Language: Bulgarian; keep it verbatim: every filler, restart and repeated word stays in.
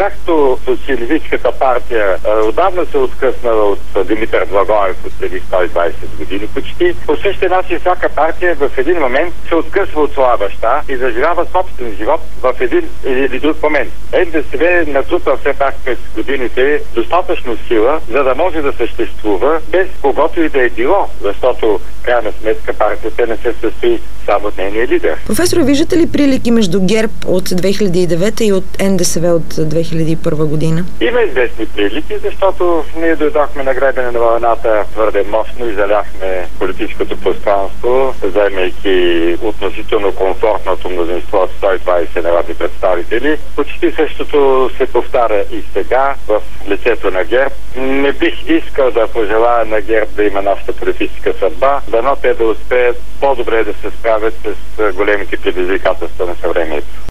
Както социалистическата партия отдавна се откъснала от Димитър Благоев от преди сто и двадесет години почти, по същия начин всяка партия в един момент се откъсва от своя баща и заживява собствен живот в един или друг момент. Н Д С В натрупа все пак през годините достатъчно сила, за да може да съществува без когото и да е било, защото в крайна сметка партията не се състои само от нейния лидер. Професор, виждате ли прилики между ГЕРБ от две хиляди и девета и от Н Д С В от две хиляди и първа година? Има известни прилики, защото ние дойдохме на гребене на вълната твърде мощно и заляхме политическото пространство, заемайки относително комфортното мнозинство от сто и двадесет народни представители. Почти същото се повтаря и сега в лицето на ГЕРБ. Не бих искал да пожелая на ГЕРБ да има нашата политическа съдба, дано те да успеят по-добре да се справят с големите предизвикателства на съвремието.